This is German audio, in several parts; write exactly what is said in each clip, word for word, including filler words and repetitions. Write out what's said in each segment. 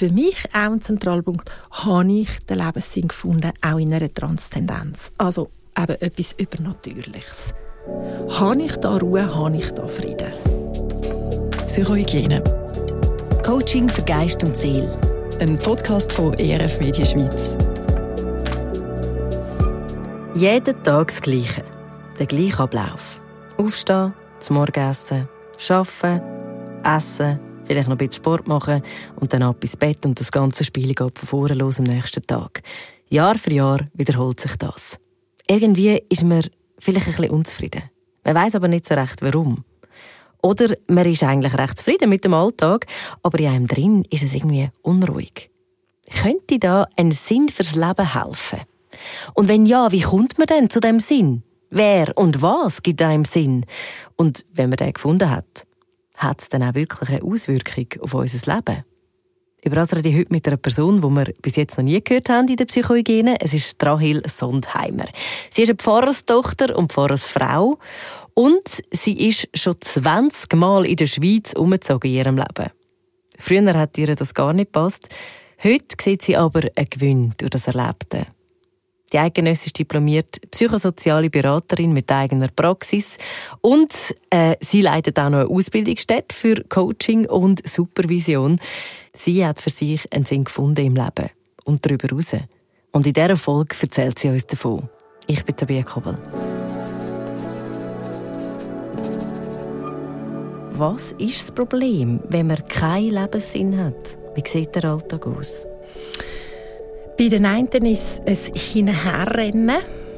für mich auch ein Zentralpunkt, habe ich den Lebenssinn gefunden, auch in einer Transzendenz. Also eben etwas Übernatürliches. Habe ich da Ruhe, habe ich da Frieden? Psychohygiene. Coaching für Geist und Seele. Ein Podcast von E R F Media Schweiz. Jeden Tag das Gleiche. Der gleiche Ablauf. Aufstehen, zum Morgenessen, arbeiten, essen, vielleicht noch ein bisschen Sport machen und dann ab ins Bett und das ganze Spiel geht von vorne los am nächsten Tag. Jahr für Jahr wiederholt sich das. Irgendwie ist man vielleicht ein bisschen unzufrieden. Man weiss aber nicht so recht, warum. Oder man ist eigentlich recht zufrieden mit dem Alltag, aber in einem drin ist es irgendwie unruhig. Könnte da ein Sinn fürs Leben helfen? Und wenn ja, wie kommt man denn zu dem Sinn? Wer und was gibt einem Sinn? Und wenn man den gefunden hat, hat es dann auch wirklich eine Auswirkung auf unser Leben? Über das rede ich heute mit einer Person, die wir bis jetzt noch nie gehört haben in der Psychohygiene. Es ist Rahel Sondheimer. Sie ist eine Pfarrerstochter und Pfarrersfrau. Und sie ist schon zwanzig Mal in der Schweiz umgezogen in ihrem Leben. Früher hat ihr das gar nicht gepasst. Heute sieht sie aber einen Gewinn durch das Erlebte. Die eidgenössisch diplomierte psychosoziale Beraterin mit eigener Praxis und äh, sie leitet auch noch eine Ausbildungsstätte für Coaching und Supervision. Sie hat für sich einen Sinn gefunden im Leben und darüber hinaus. Und in dieser Folge erzählt sie uns davon. Ich bin Tabea Kobel. Was ist das Problem, wenn man keinen Lebenssinn hat? Wie sieht der Alltag aus? Bei den einen ist es Hinterherrennen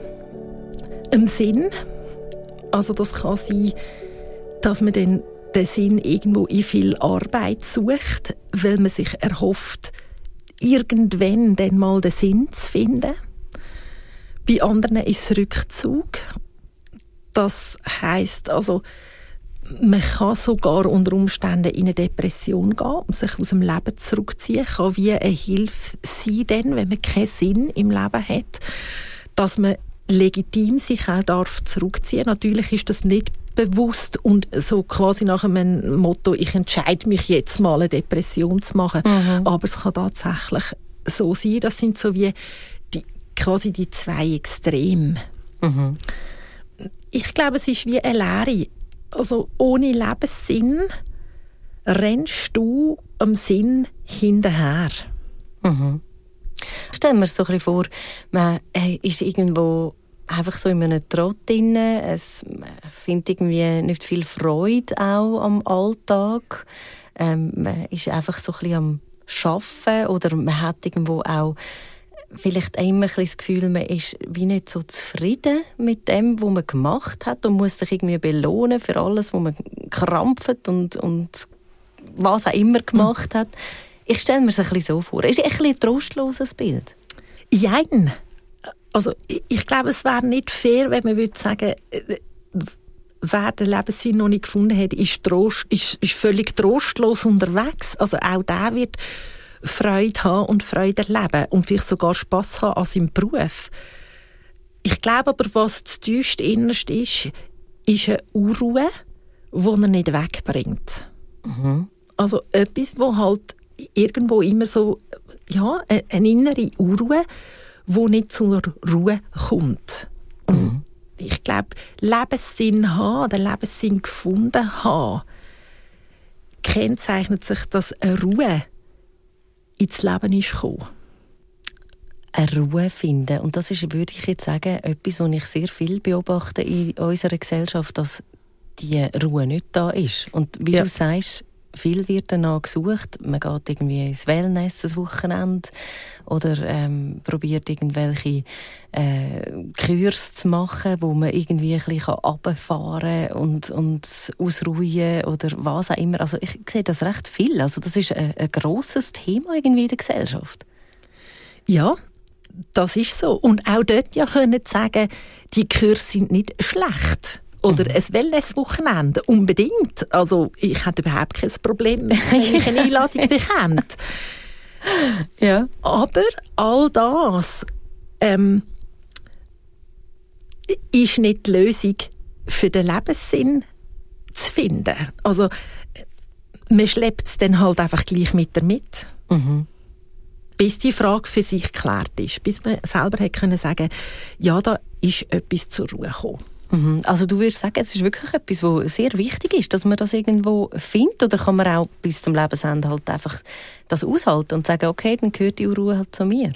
im Sinn. Also das kann sein, dass man dann den Sinn irgendwo in viel Arbeit sucht, weil man sich erhofft, irgendwann dann mal den Sinn zu finden. Bei anderen ist es Rückzug. Das heisst also, man kann sogar unter Umständen in eine Depression gehen und sich aus dem Leben zurückziehen. Kann wie eine Hilfe sein, denn, wenn man keinen Sinn im Leben hat, dass man legitim sich auch darf zurückziehen. Natürlich ist das nicht bewusst und so quasi nach einem Motto, ich entscheide mich jetzt mal, eine Depression zu machen. Mhm. Aber es kann tatsächlich so sein. Das sind so wie die, quasi die zwei Extreme. Mhm. Ich glaube, es ist wie eine Lehre. Also ohne Lebenssinn rennst du am Sinn hinterher. Mhm. Stellen wir uns so ein bisschen vor, man ist irgendwo einfach so in einem Trott drin, es findet irgendwie nicht viel Freude auch am Alltag, ähm, man ist einfach so ein bisschen am Arbeiten oder man hat irgendwo auch vielleicht immer ein das Gefühl, man ist wie nicht so zufrieden mit dem, was man gemacht hat und muss sich irgendwie belohnen für alles, was man krampft und, und was auch immer gemacht hat. Ich stelle mir es ein bisschen so vor. Ist es ein trostloses Bild? Jein. Also ich glaube, es wäre nicht fair, wenn man würde sagen, wer den Lebenssinn noch nicht gefunden hat, ist, trost, ist, ist völlig trostlos unterwegs. Also auch der wird Freude haben und Freude erleben und vielleicht sogar Spass haben an seinem Beruf. Ich glaube aber, was das tiefste Innerste ist, ist eine Unruhe, die er nicht wegbringt. Mhm. Also etwas, wo halt irgendwo immer so, ja, eine innere Unruhe, die nicht zur Ruhe kommt. Und mhm. ich glaube, Lebenssinn haben, den Lebenssinn gefunden haben, kennzeichnet sich, dass eine Ruhe ins Leben ist gekommen. Eine Ruhe finden. Und das ist, würde ich jetzt sagen, etwas, was ich sehr viel beobachte in unserer Gesellschaft, dass die Ruhe nicht da ist. Und wie ja. du sagst, viel wird danach gesucht. Man geht irgendwie ins Wellness ein Wochenende oder ähm, probiert irgendwelche äh, Kurs zu machen, wo man irgendwie ein bisschen runterfahren kann und, und ausruhen oder was auch immer. Also ich sehe das recht viel. Also das ist ein, ein grosses Thema irgendwie in der Gesellschaft. Ja, das ist so. Und auch dort ja können sagen, die Kurse sind nicht schlecht. Oder ein Wellness-Wochenende, unbedingt. Also ich hätte überhaupt kein Problem, wenn ich eine Einladung bekomme. Ja. Aber all das ähm, ist nicht die Lösung für den Lebenssinn zu finden. Also man schleppt es dann halt einfach gleich mit damit. Mhm. bis die Frage für sich geklärt ist, bis man selber hat können sagen, ja, da ist etwas zur Ruhe gekommen. Mhm. Also du würdest sagen, es ist wirklich etwas, was sehr wichtig ist, dass man das irgendwo findet, oder kann man auch bis zum Lebensende halt einfach das aushalten und sagen, okay, dann gehört die Ruhe halt zu mir?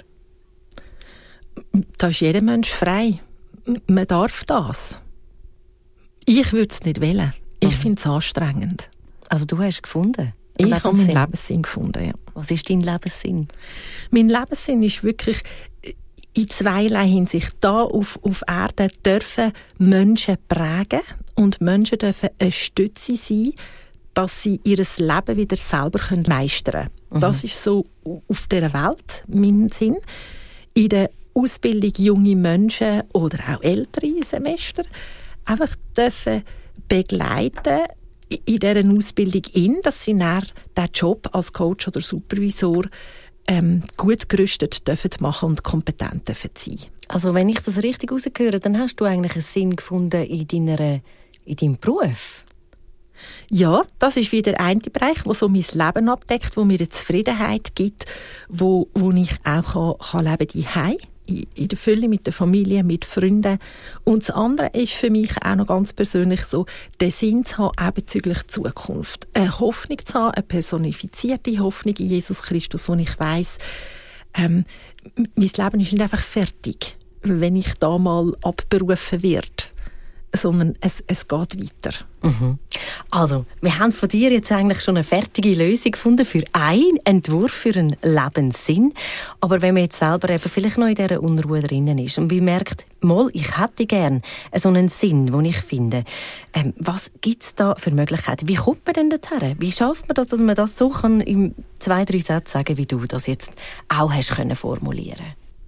Da ist jeder Mensch frei. Man darf das. Ich würde es nicht wählen. Ich mhm. finde es anstrengend. Also du hast gefunden? Ich habe meinen Lebenssinn gefunden, ja. Was ist dein Lebenssinn? Mein Lebenssinn ist wirklich in zweierlei Hinsicht. Da auf, auf Erde dürfen Menschen prägen und Menschen dürfen eine Stütze sein, dass sie ihr Leben wieder selber meistern können. Mhm. Das ist so auf dieser Welt mein Sinn. In der Ausbildung junge Menschen oder auch ältere Semester einfach dürfen begleiten in dieser Ausbildung in, dass sie dann diesen Job als Coach oder Supervisor ähm, gut gerüstet dürfen machen und kompetent dürfen sein. Also wenn ich das richtig herausgehöre, dann hast du eigentlich einen Sinn gefunden in, deiner, in deinem Beruf? Ja, das ist wieder ein Bereich, der so mein Leben abdeckt, wo mir eine Zufriedenheit gibt, wo, wo ich auch kann, kann leben daheim, in der Fülle mit der Familie, mit Freunden. Und das andere ist für mich auch noch ganz persönlich so, den Sinn zu haben, auch bezüglich Zukunft. Eine Hoffnung zu haben, eine personifizierte Hoffnung in Jesus Christus, wo ich weiss, ähm, mein Leben ist nicht einfach fertig, wenn ich da mal abberufen werde, sondern es, es geht weiter. Mhm. Also, wir haben von dir jetzt eigentlich schon eine fertige Lösung gefunden für einen Entwurf für einen Lebenssinn. Aber wenn man jetzt selber eben vielleicht noch in dieser Unruhe drinnen ist und man merkt, mal, ich hätte gerne so einen Sinn, den ich finde, ähm, was gibt es da für Möglichkeiten? Wie kommt man denn dorthin? Wie schafft man das, dass man das so kann in zwei, drei Sätzen sagen, wie du das jetzt auch hast können formulieren?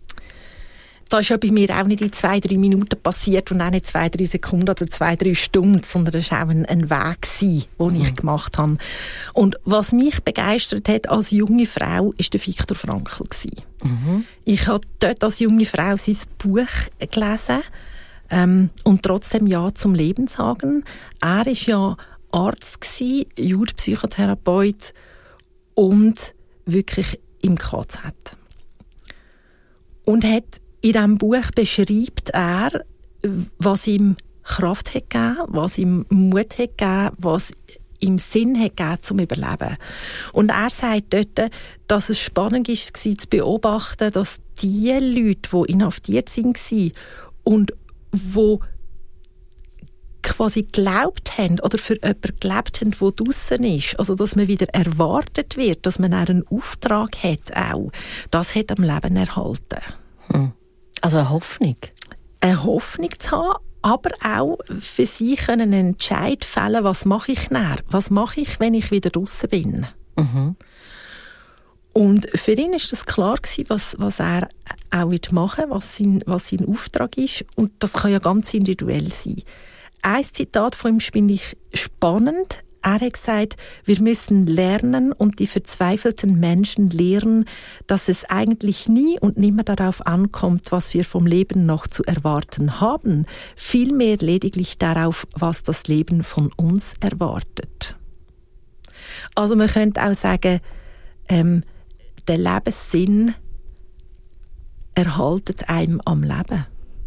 Das ist ja bei mir auch nicht in zwei, drei Minuten passiert und auch nicht zwei, drei Sekunden oder zwei, drei Stunden, sondern das war auch ein, ein Weg, den ich mhm. gemacht habe. Und was mich begeistert hat als junge Frau, war der Viktor Frankl. Mhm. Ich habe dort als junge Frau sein Buch gelesen ähm, und trotzdem Ja zum Leben sagen. Er war ja Arzt, Jugendpsychotherapeut und wirklich im K Z. Und hat in diesem Buch beschreibt er, was ihm Kraft hat gegeben, was ihm Mut hat gegeben, was ihm Sinn hat gegeben zum Überleben. Und er sagt dort, dass es spannend war, zu beobachten, dass die Leute, die inhaftiert waren und die quasi geglaubt haben oder für jemanden gelebt haben, der draussen ist, also dass man wieder erwartet wird, dass man einen Auftrag hat auch, das hat am Leben erhalten. Hm. Also eine Hoffnung? Eine Hoffnung zu haben, aber auch für sie können einen Entscheid fällen, was mache ich näher? Was mache ich, wenn ich wieder draussen bin? Mhm. Und für ihn war das klar gewesen, was, was er auch machen wird, was sein, was sein Auftrag ist. Und das kann ja ganz individuell sein. Ein Zitat von ihm finde ich spannend. Er hat gesagt, wir müssen lernen und die verzweifelten Menschen lehren, dass es eigentlich nie und nimmer darauf ankommt, was wir vom Leben noch zu erwarten haben, vielmehr lediglich darauf, was das Leben von uns erwartet. Also man könnte auch sagen, ähm, der Lebenssinn erhaltet einem am Leben.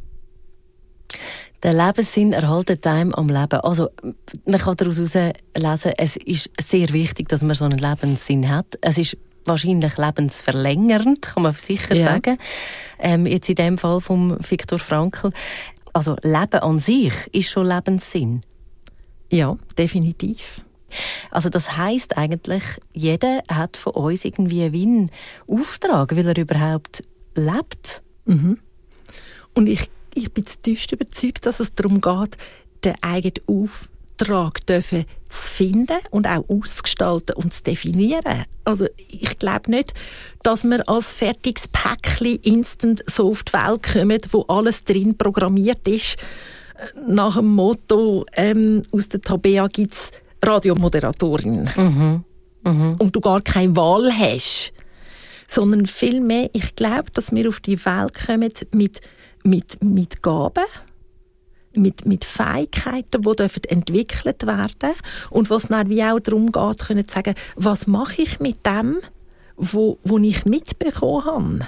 Der Lebenssinn erhaltet einem am Leben. Also, man kann daraus herauslesen, es ist sehr wichtig, dass man so einen Lebenssinn hat. Es ist wahrscheinlich lebensverlängernd, kann man sicher ja. sagen. Ähm, jetzt in dem Fall von Viktor Frankl. Also, Leben an sich ist schon Lebenssinn. Ja, definitiv. Also das heisst eigentlich, jeder hat von uns irgendwie wie einen Auftrag, weil er überhaupt lebt. Mhm. Und ich Ich bin zutiefst überzeugt, dass es darum geht, den eigenen Auftrag dürfen zu finden und auch auszugestalten und zu definieren. Also ich glaube nicht, dass wir als fertiges Päckchen instant so auf die Welt kommen, wo alles drin programmiert ist. Nach dem Motto, ähm, aus der Tabea gibt es Radiomoderatorin. Mhm. Mhm. Und du gar keine Wahl hast. Sondern vielmehr, ich glaube, dass wir auf die Welt kommen mit Mit, mit Gaben, mit, mit Fähigkeiten, die dürfen entwickelt werden und was dann wie auch darum geht, können zu sagen, was mache ich mit dem, wo, wo ich mitbekommen habe.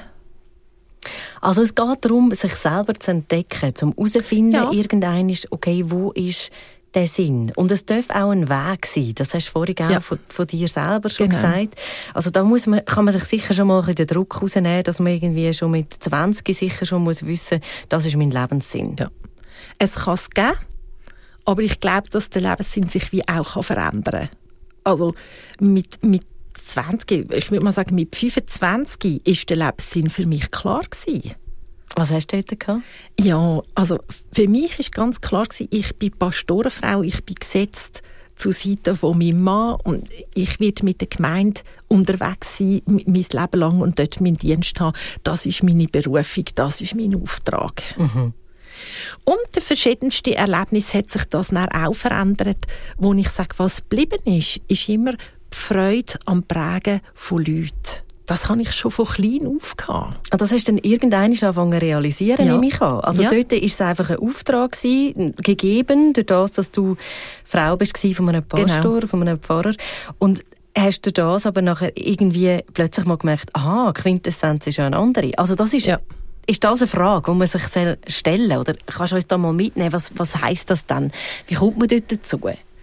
Also es geht darum, sich selber zu entdecken, um herauszufinden, Ja. irgendein ist, okay, wo ist der Sinn? Und es darf auch ein Weg sein. Das hast du vorhin auch Ja. von, von dir selber schon Genau. gesagt. Also da muss man, kann man sich sicher schon mal ein bisschen den Druck rausnehmen, dass man irgendwie schon mit zwanzig sicher schon muss wissen, das ist mein Lebenssinn. Ja. Es kann es geben, aber ich glaube, dass der Lebenssinn sich wie auch verändern kann. Also mit, mit zwanzig, ich würde mal sagen, mit fünfundzwanzig ist der Lebenssinn für mich klar gewesen. Was hast du heute gehabt? Ja, also für mich ist ganz klar gewesen, ich bin Pastorenfrau, ich bin gesetzt zur Seite von meinem Mann und ich werde mit der Gemeinde unterwegs sein, m- mein Leben lang und dort meinen Dienst haben. Das ist meine Berufung, das ist mein Auftrag. Mhm. Und der verschiedenste Erlebnis hat sich das dann auch verändert, wo ich sage, was geblieben ist, ist immer die Freude am Prägen von Leuten. Das habe ich schon von klein auf gehabt. Und das hast du dann irgendwann angefangen zu realisieren, Ja. nehme ich an. Also Ja. dort war es einfach ein Auftrag gewesen, gegeben, durch das, dass du Frau bist von einem Pastor, Genau. von einem Pfarrer. Und hast du das aber nachher irgendwie plötzlich mal gemerkt, aha, Quintessenz ist ja eine andere. Also das ist, Ja. ist das eine Frage, die man sich stellen soll? Oder kannst du uns da mal mitnehmen, was, was heisst das dann? Wie kommt man dort dazu?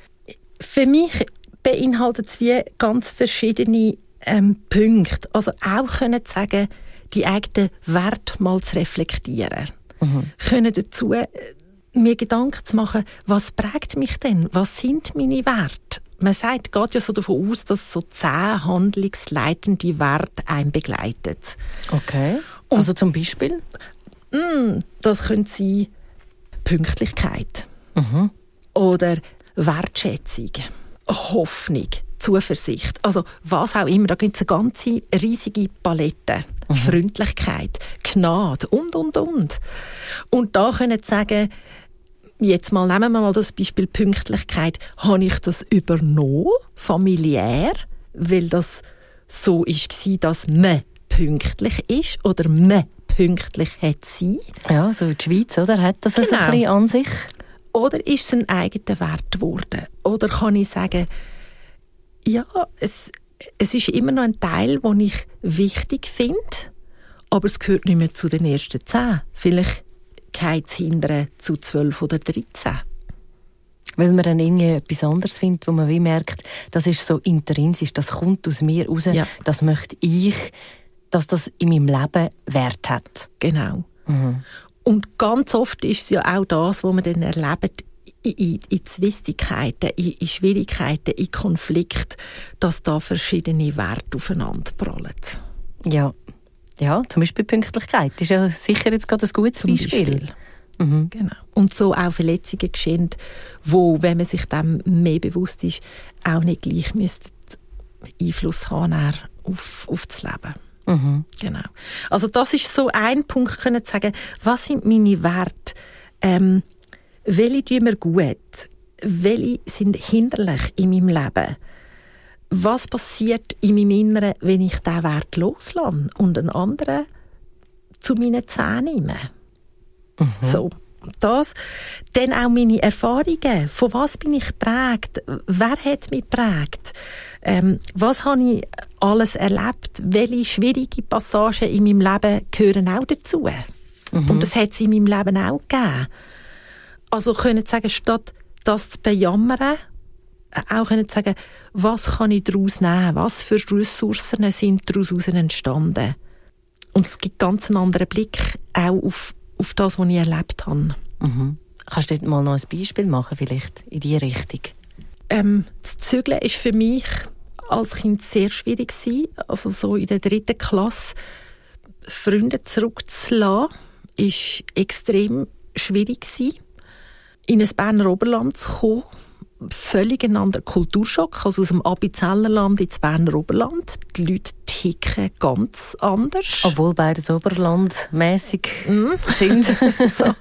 Für mich beinhaltet es wie ganz verschiedene ähm, Punkte. Also auch können zu sagen, die eigenen Werte mal zu reflektieren. Mhm. Können dazu äh, mir Gedanken zu machen, was prägt mich denn? Was sind meine Werte? Man sagt, geht ja so davon aus, dass so zehn handlungsleitende Werte einen begleiten. Okay. Also zum Beispiel? Mm, das könnte sein Pünktlichkeit Mhm. oder Wertschätzung, Hoffnung, Zuversicht, also was auch immer. Da gibt es eine ganze riesige Palette. Mhm. Freundlichkeit, Gnade und, und, und. Und da können Sie sagen, jetzt mal nehmen wir mal das Beispiel Pünktlichkeit. Habe ich das übernommen, familiär, weil das so war, dass man pünktlich ist oder man pünktlich hat sein? Ja, so die Schweiz, oder? Hat das so Genau. ein bisschen an sich? Oder ist es ein eigener Wert geworden? Oder kann ich sagen, ja, es, es ist immer noch ein Teil, den ich wichtig finde, aber es gehört nicht mehr zu den ersten zehn. Vielleicht geht es hinterher zu zwölf oder dreizehn. Weil man dann irgendwie etwas anderes findet, wo man wie merkt, das ist so intrinsisch, das kommt aus mir raus, Ja. das möchte ich, dass das in meinem Leben Wert hat. Genau. Mhm. Und ganz oft ist es ja auch das, was man dann erlebt, in, in, in Zwistigkeiten, in, in Schwierigkeiten, in Konflikten, dass da verschiedene Werte aufeinander prallen. Ja. Ja, zum Beispiel Pünktlichkeit ist ja sicher jetzt gerade ein gutes Zum Beispiel. Beispiel. Mhm. Genau. Und so auch Verletzungen geschehen, wo, wenn man sich dem mehr bewusst ist, auch nicht gleich müssten Einfluss haben auf, auf das Leben. Mhm. Genau. Also das ist so ein Punkt, können zu sagen, was sind meine Werte? Ähm, welche tun mir gut? Welche sind hinderlich in meinem Leben? Was passiert in meinem Inneren, wenn ich diesen Wert loslasse und einen anderen zu meinen Zähnen nehme? Mhm. So, das. Dann auch meine Erfahrungen. Von was bin ich geprägt? Wer hat mich geprägt? Ähm, was habe ich alles erlebt? Welche schwierige Passagen in meinem Leben gehören auch dazu? Mhm. Und das hat es in meinem Leben auch gegeben. Also können sagen, statt das zu bejammern, auch können sagen, was kann ich daraus nehmen? Was für Ressourcen sind daraus entstanden? Und es gibt ganz einen anderen Blick auch auf, auf das, was ich erlebt habe. Mhm. Kannst du dort mal noch ein Beispiel machen, vielleicht in diese Richtung? Ähm, das Zügeln war für mich als Kind sehr schwierig gewesen. Also so in der dritten Klasse Freunde zurückzulassen, war extrem schwierig gewesen. In ein Berner Oberland zu kommen, völlig ein anderer Kulturschock, also aus dem Appenzellerland ins Berner Oberland. Die Leute ticken ganz anders. Obwohl beide so oberlandmässig mm. sind. So.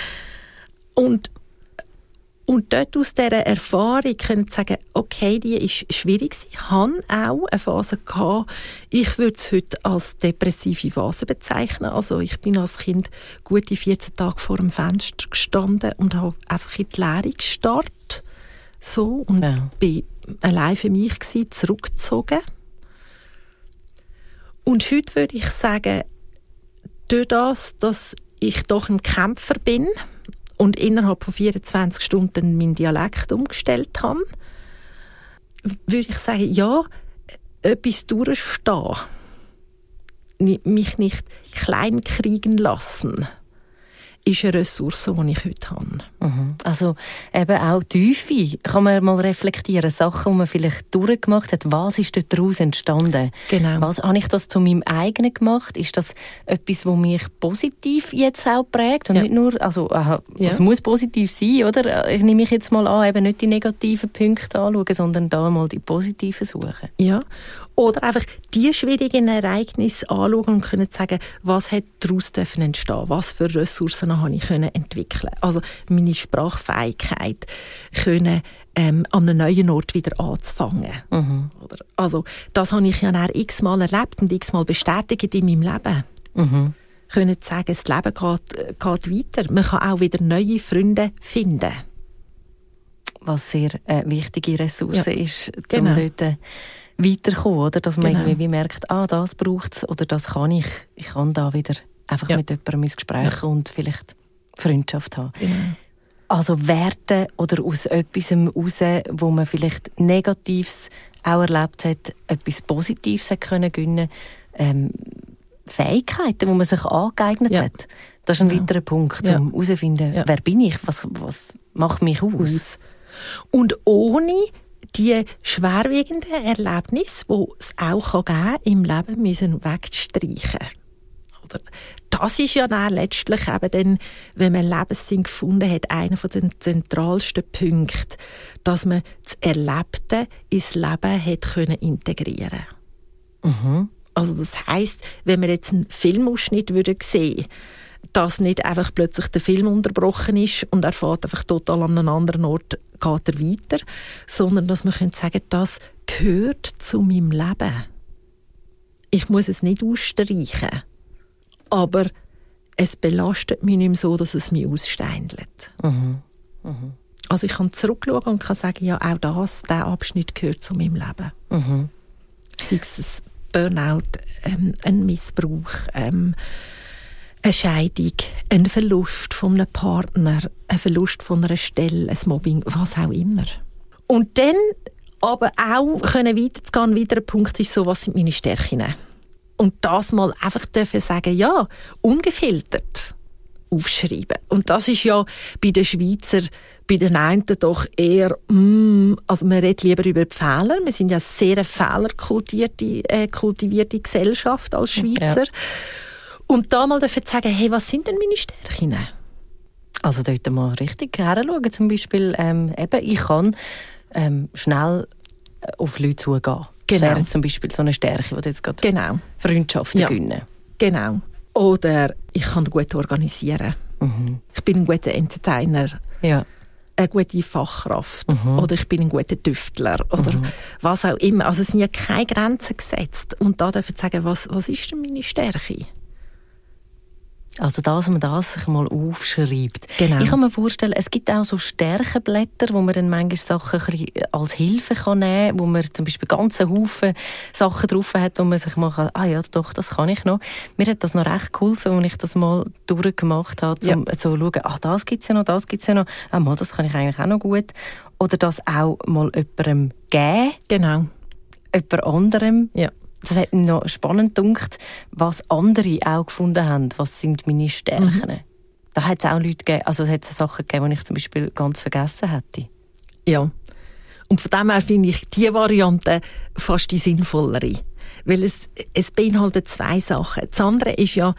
Und, und dort aus dieser Erfahrung können sie sagen, okay, die ist schwierig. Ich hatte auch eine Phase gehabt, ich würde es heute als depressive Phase bezeichnen. Also ich bin als Kind gute vierzehn Tage vor dem Fenster gestanden und habe einfach in die Leere gestarrt. So, und ja. bin allein für mich gewesen, zurückgezogen. Und heute würde ich sagen, durch das, dass ich doch ein Kämpfer bin und innerhalb von vierundzwanzig Stunden meinen Dialekt umgestellt habe, würde ich sagen, ja, etwas durchstehen, mich nicht klein kriegen lassen, ist eine Ressource, die ich heute habe. Mhm. Also eben auch Tiefe. Kann man mal reflektieren, Sachen, die man vielleicht durchgemacht hat. Was ist daraus entstanden? Genau. Was habe ich das zu meinem eigenen gemacht? Ist das etwas, das mich positiv jetzt auch prägt? Und ja. nicht nur, also aha, ja. es muss positiv sein, oder? Ich nehme mich jetzt mal an, eben nicht die negativen Punkte anschauen, sondern da mal die positiven suchen. Ja. Oder einfach die schwierigen Ereignisse anschauen und können sagen, was hat daraus entstehen, was für Ressourcen habe ich entwickeln. Also meine Sprachfähigkeit können ähm, an einem neuen Ort wieder anzufangen. Mhm. Oder, also das habe ich ja dann x-mal erlebt und x-mal bestätigt in meinem Leben. Mhm. Können sagen, das Leben geht, geht weiter. Man kann auch wieder neue Freunde finden. Was sehr äh, wichtige Ressource ja. ist, um genau. dort weiterkommen, oder? Dass man genau. irgendwie merkt, ah, das braucht es oder das kann ich. Ich kann da wieder einfach ja. mit jemandem ins Gespräch ja. und vielleicht Freundschaft haben. Genau. Also Werte oder aus etwas raus, wo man vielleicht Negatives auch erlebt hat, etwas Positives hat können gewinnen, ähm, Fähigkeiten, die man sich angeeignet ja. hat. Das ist ein genau. weiterer Punkt, um ja. herauszufinden, ja. wer bin ich, was, was macht mich aus. aus. Und ohne die schwerwiegenden Erlebnisse, die es auch geben kann, im Leben müssen wegstreichen. Oder das ist ja dann letztlich eben dann, wenn man Lebenssinn gefunden hat, einer der zentralsten Punkte, dass man das Erlebte ins Leben hat können integrieren. Mhm. Also das heisst, wenn wir jetzt einen Filmausschnitt würden sehen, dass nicht einfach plötzlich der Film unterbrochen ist und er fährt einfach total an einem anderen Ort, geht er weiter, sondern dass man sagen könnte, das gehört zu meinem Leben. Ich muss es nicht ausstreichen, aber es belastet mich nicht mehr so, dass es mich aussteindelt. Mhm. Mhm. Also ich kann zurückschauen und kann sagen, ja, auch das, dieser Abschnitt gehört zu meinem Leben. Mhm. Sei es ein Burnout, ähm, ein Missbrauch, ähm, eine Scheidung, ein Verlust von einem Partner, ein Verlust von einer Stelle, ein Mobbing, was auch immer. Und dann aber auch können weiterzugehen, ein weiterer Punkt ist so, was sind meine Stärken? Und das mal einfach dürfen sagen, ja, ungefiltert aufschreiben. Und das ist ja bei den Schweizer, bei den einen doch eher, mm, also man redet lieber über die Fehler. Wir sind ja sehr eine fehlerkultivierte äh, kultivierte Gesellschaft als Schweizer. Ja. Und da mal dürfen sagen, hey, was sind denn meine Stärken? Also dort mal richtig heranschauen. Zum Beispiel, ähm, eben, ich kann ähm, schnell auf Leute zugehen. Genau. Das wäre zum Beispiel so eine Stärke, die jetzt gerade genau. Freundschaften ja. gewinnen. Genau. Oder ich kann gut organisieren. Mhm. Ich bin ein guter Entertainer. Ja. Eine gute Fachkraft. Mhm. Oder ich bin ein guter Tüftler. Oder mhm. was auch immer. Also es sind ja keine Grenzen gesetzt. Und da dürfen Sie sagen, was, was ist denn meine Stärke? Also das, man das sich mal aufschreibt. Genau. Ich kann mir vorstellen, es gibt auch so Stärkenblätter, wo man dann manchmal Sachen ein bisschen als Hilfe kann nehmen kann, wo man zum Beispiel ganzen Haufen Sachen drauf hat, wo man sich mal kann, ah ja, doch, das kann ich noch. Mir hat das noch recht geholfen, als ich das mal durchgemacht habe, um ja. so zu schauen, ah, das gibt es ja noch, das gibt es ja noch, ah, mal, das kann ich eigentlich auch noch gut. Oder das auch mal jemandem geben. Genau. Jemand anderem. Ja. Das hat mich noch spannend gedacht, was andere auch gefunden haben. Was sind meine Stärken? Mhm. Da hat es auch Leute gegeben, also es hat Sachen gegeben, die ich zum Beispiel ganz vergessen hätte. Ja. Und von dem her finde ich die Variante fast die sinnvollere. Weil es, es beinhaltet zwei Sachen. Das andere ist ja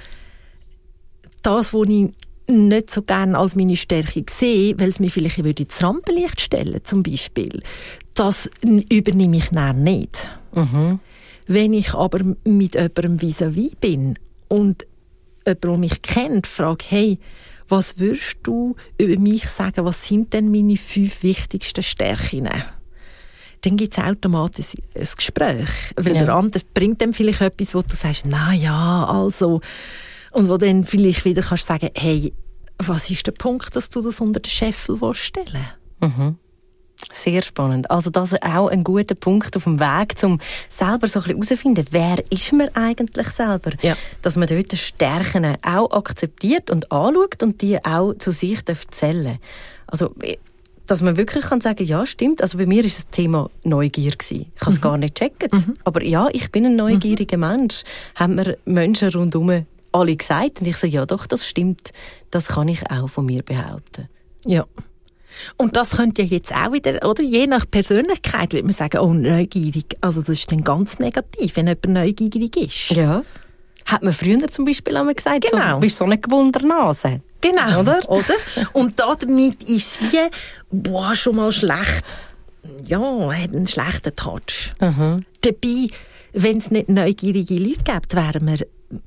das, was ich nicht so gerne als meine Stärke sehe, weil es mir vielleicht ins Rampenlicht stellen zum Beispiel. Das übernehme ich dann nicht. Mhm. Wenn ich aber mit jemandem vis-à-vis bin und jemand, der mich kennt, fragt, hey, was würdest du über mich sagen, was sind denn meine fünf wichtigsten Stärken? Dann gibt es automatisch ein Gespräch. Weil ja. der andere bringt dann vielleicht etwas, wo du sagst, na ja, also. Und wo dann vielleicht wieder kannst sagen, hey, was ist der Punkt, dass du das unter den Scheffel stellen willst? Mhm. Sehr spannend. Also das ist auch ein guter Punkt auf dem Weg, um selber so ein bisschen herauszufinden, wer ist man eigentlich selber? Ja. Dass man dort die Stärken auch akzeptiert und anschaut und die auch zu sich zählen. Also, dass man wirklich kann sagen, ja, stimmt. Also bei mir war das Thema Neugier gewesen. Ich habe es mhm. gar nicht gecheckt. Mhm. Aber ja, ich bin ein neugieriger mhm. Mensch. Haben mir Menschen rundherum alle gesagt. Und ich so, ja doch, das stimmt. Das kann ich auch von mir behaupten. Ja. Und das könnte ja jetzt auch wieder, oder? Je nach Persönlichkeit würde man sagen, oh, neugierig. Also das ist dann ganz negativ, wenn jemand neugierig ist. Ja. Hat man früher zum Beispiel einmal gesagt, genau. So, du bist so eine Gewundernase. Genau, oder? oder? Und damit ist es wie, boah, schon mal schlecht. Ja, hat einen schlechten Touch. Mhm. Dabei, wenn es nicht neugierige Leute gibt, wären wir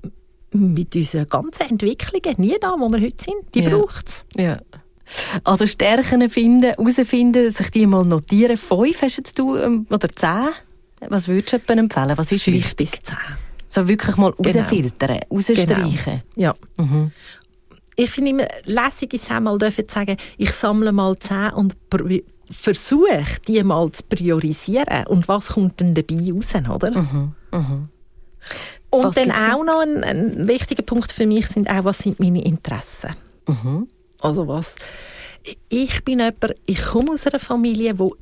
mit unseren ganzen Entwicklungen nie da, wo wir heute sind. Die ja. braucht es. Ja. Also Stärken finden, herausfinden, sich die mal notieren. Fünf hast du ähm, oder zehn? Was würdest du jemandem empfehlen? Was ist Fünf wichtig? bis zehn. So wirklich mal rausfiltern, genau. rausstreichen. Genau. Ja. Mhm. Ich finde immer lässig, ist es einmal zu sagen, ich sammle mal zehn und versuche, die mal zu priorisieren. Und was kommt denn dabei raus, oder? Mhm. Mhm. Und was dann auch noch ein, ein wichtiger Punkt für mich sind auch, was sind meine Interessen? Mhm. Also was? Ich bin jemand, ich komme aus einer Familie, wo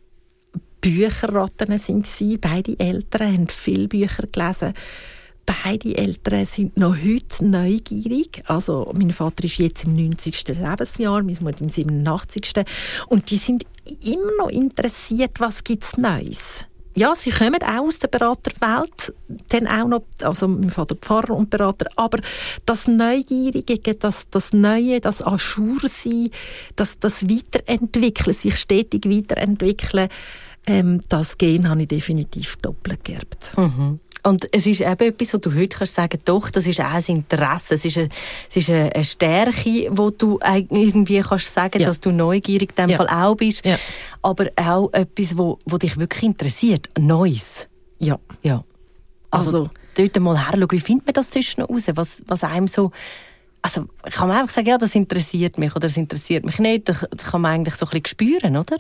Bücherratten waren. Beide Eltern haben viele Bücher gelesen. Beide Eltern sind noch heute neugierig. Also mein Vater ist jetzt im neunzigsten Lebensjahr, meine Mutter im siebenundachtzigsten Und die sind immer noch interessiert, was gibt es Neues. Ja, sie kommen auch aus der Beraterwelt, dann auch noch, also mein Vater Pfarrer und Berater, aber das Neugierige, das, das Neue, das Ajour-Sein, das, das Weiterentwickeln, sich stetig weiterentwickeln, ähm, das Gen habe ich definitiv doppelt geerbt. Mhm. Und es ist eben etwas, wo du heute kannst sagen, doch, das ist auch ein Interesse, es ist eine, es ist eine Stärke, wo du irgendwie kannst sagen, ja. dass du neugierig in dem ja. Fall auch bist, ja. aber auch etwas, wo, wo dich wirklich interessiert, Neues. Ja. ja. Also, also dort mal herschauen, wie findet man das zwischen raus, was, was einem so, also kann man einfach sagen, ja, das interessiert mich oder das interessiert mich nicht, das, das kann man eigentlich so ein bisschen spüren, oder?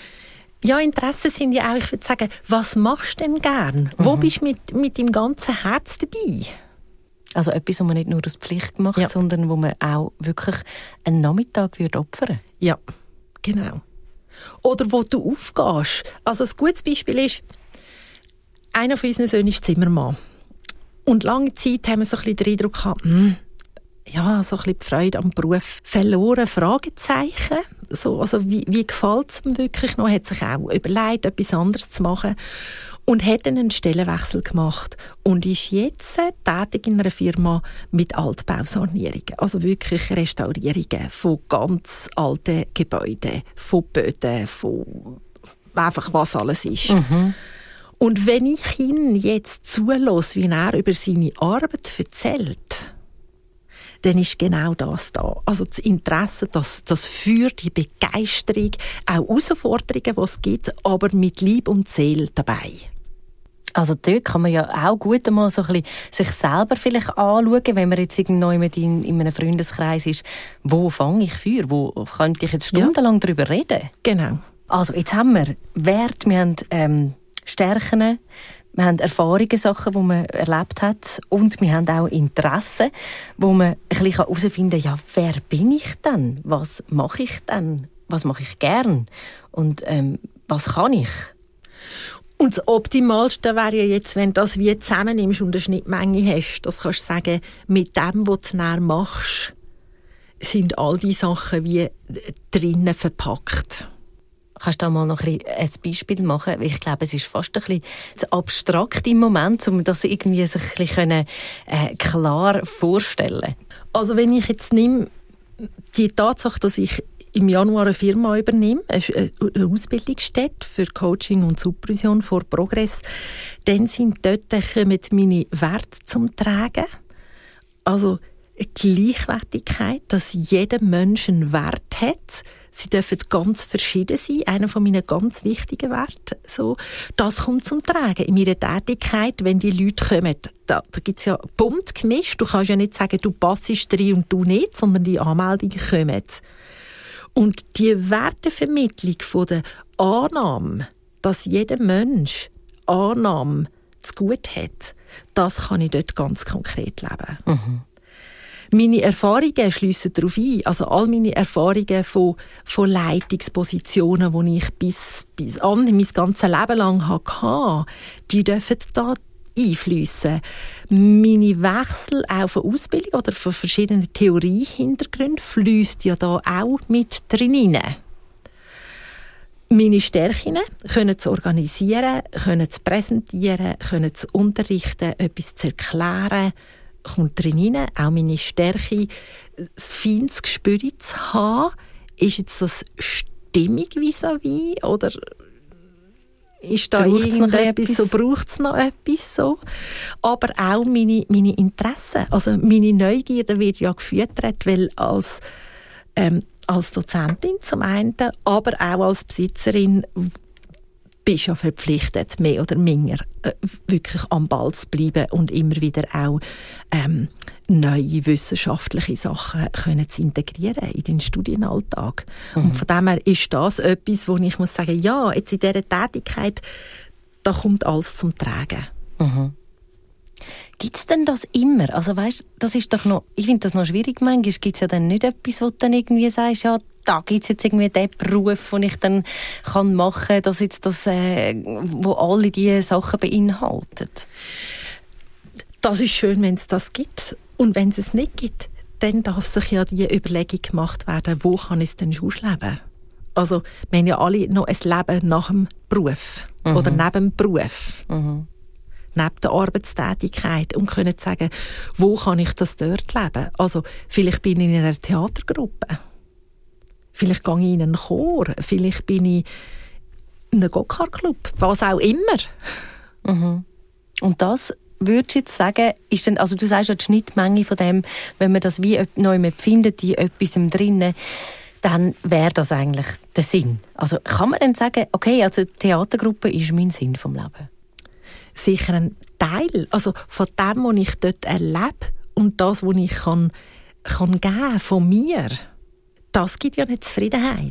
Ja, Interessen sind ja auch, ich würde sagen, was machst du denn gern? Mhm. Wo bist du mit, mit deinem ganzen Herz dabei? Also etwas, was man nicht nur aus Pflicht macht, ja. sondern wo man auch wirklich einen Nachmittag würde opfern. Ja, genau. Oder wo du aufgehst. Also ein gutes Beispiel ist, einer von unseren Söhnen ist Zimmermann. Und lange Zeit haben wir so ein bisschen den Eindruck gehabt, hm, ja, so ein bisschen die Freude am Beruf verloren, Fragezeichen. So, also wie, wie gefällt es ihm wirklich noch? Er hat sich auch überlegt, etwas anderes zu machen und hat dann einen Stellenwechsel gemacht und ist jetzt tätig in einer Firma mit Altbausanierungen. Also wirklich Restaurierungen von ganz alten Gebäuden, von Böden, von einfach was alles ist. Mhm. Und wenn ich ihn jetzt zulasse, wie er über seine Arbeit erzählt, dann ist genau das da. Also das Interesse, das, das Feuer, die Begeisterung, auch Herausforderungen, die es gibt, aber mit Liebe und Seele dabei. Also dort kann man ja auch gut einmal so ein bisschen sich selber vielleicht anschauen, wenn man jetzt irgendwo in, in einem Freundeskreis ist, wo fange ich Feuer, wo könnte ich jetzt stundenlang ja. darüber reden? Genau. Also jetzt haben wir Werte, wir haben ähm, Stärken, wir haben Erfahrungen, Sachen, die man erlebt hat und wir haben auch Interessen, wo man ein bisschen herausfinden kann, ja, wer bin ich denn? Was mache ich denn? Was mache ich gern? Und ähm, was kann ich? Und das Optimalste wäre ja jetzt, wenn du das wie zusammennimmst und eine Schnittmenge hast, das kannst du sagen, mit dem, was du näher machst, sind all die Sachen wie drinnen verpackt. Kannst du da mal noch ein, ein Beispiel machen? Ich glaube, es ist fast ein bisschen zu abstrakt im Moment, um das irgendwie sich ein bisschen äh, klar vorstellen. Also wenn ich jetzt nehme, die Tatsache, dass ich im Januar eine Firma übernehme, eine Ausbildungsstätte für Coaching und Supervision vor Progress, dann sind dort kommen meine Werte zum Tragen. Also Gleichwertigkeit, dass jeder Mensch einen Wert hat. Sie dürfen ganz verschieden sein. Einer von meinen ganz wichtigen Werten. So, das kommt zum Tragen in meiner Tätigkeit, wenn die Leute kommen. Da, da gibt es ja bunt gemischt. Du kannst ja nicht sagen, du passest rein und du nicht, sondern die Anmeldungen kommen. Und die Wertevermittlung von der Annahme, dass jeder Mensch Annahme zu gut hat, das kann ich dort ganz konkret leben. Mhm. Meine Erfahrungen schliessen darauf ein, also all meine Erfahrungen von, von Leitungspositionen, die ich bis, bis an mein ganzes Leben lang hatte, die dürfen da einfliessen. Meine Wechsel auch von Ausbildung oder von verschiedenen Theoriehintergründen fließt ja da auch mit drin rein. Meine Stärken können zu organisieren, können zu präsentieren, können zu unterrichten, etwas zu erklären, kommt drin rein. Auch meine Stärke, das feines Gespür zu haben. Ist jetzt das stimmig vis-à-vis oder ist da irgendetwas so, braucht es noch etwas so? Aber auch meine, meine Interessen, also meine Neugierde wird ja gefüttert, weil als, ähm, als Dozentin zum einen, aber auch als Besitzerin bist ja verpflichtet, mehr oder minder äh, wirklich am Ball zu bleiben und immer wieder auch ähm, neue wissenschaftliche Sachen können zu integrieren in den Studienalltag. Mhm. Und von dem her ist das etwas, wo ich muss sagen, ja, jetzt in dieser Tätigkeit, da kommt alles zum Tragen. Mhm. Gibt es denn das immer? Also weißt, das ist doch noch, ich finde das noch schwierig manchmal. Gibt es ja dann nicht etwas, wo du dann irgendwie sagst, ja, da gibt es jetzt irgendwie den Beruf, den ich dann kann machen kann, dass jetzt das, äh, wo alle diese Sachen beinhaltet. Das ist schön, wenn es das gibt. Und wenn es es nicht gibt, dann darf sich ja die Überlegung gemacht werden, wo kann ich denn schon leben? Also, wir haben ja alle noch ein Leben nach dem Beruf mhm. oder neben dem Beruf. Mhm. Neben der Arbeitstätigkeit und können sagen, wo kann ich das dort leben? Also, vielleicht bin ich in einer Theatergruppe. Vielleicht gehe ich in einen Chor. Vielleicht bin ich in einem Go-Kart-Club. Was auch immer. Mhm. Und das, würdest du jetzt sagen, ist denn, also du sagst ja die Schnittmenge von dem, wenn man das wie neu findet, in etwas drinnen, dann wäre das eigentlich der Sinn. Also kann man dann sagen, okay, also die Theatergruppe ist mein Sinn vom Leben? Sicher ein Teil, also von dem, was ich dort erlebe und das, was ich kann, kann geben von mir, das gibt ja eine Zufriedenheit.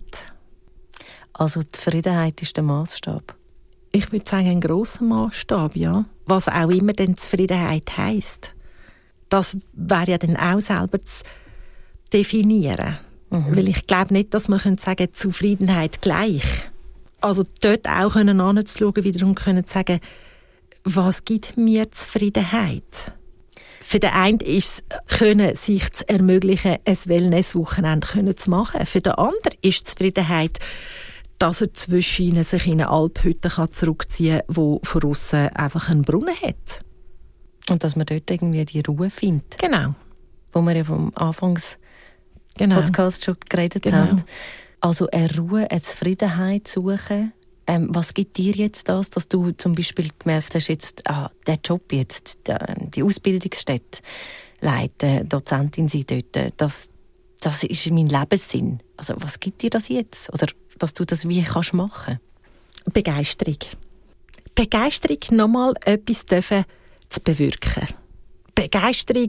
Also die Zufriedenheit ist der Massstab? Ich würde sagen, ein grosser Massstab, ja. Was auch immer denn Zufriedenheit heisst. Das wäre ja dann auch selber zu definieren. Mhm. Weil ich glaube nicht, dass man sagen kann, Zufriedenheit gleich. Also dort auch hinzuschauen wiederum können sagen, was gibt mir Zufriedenheit? Für den einen ist es, können, sich zu ermöglichen, ein Wellness-Wochenende zu machen. Für den anderen ist die Zufriedenheit, dass er zwischen ihnen sich in eine Alphütte zurückziehen kann, die von aussen einfach einen Brunnen hat. Und dass man dort irgendwie die Ruhe findet. Genau. Wo wir ja vom Anfangs genau. Podcast schon geredet genau. haben. Also eine Ruhe, eine Zufriedenheit suchen. Ähm, was gibt dir jetzt das, dass du zum Beispiel gemerkt hast, jetzt, ah, der Job jetzt, die, die Ausbildungsstätte leiten, Dozentin sein dort, das, das ist mein Lebenssinn. Also was gibt dir das jetzt? Oder dass du das wie kannst machen? Begeisterung. Begeisterung, nochmal etwas dürfen zu bewirken. Begeisterung,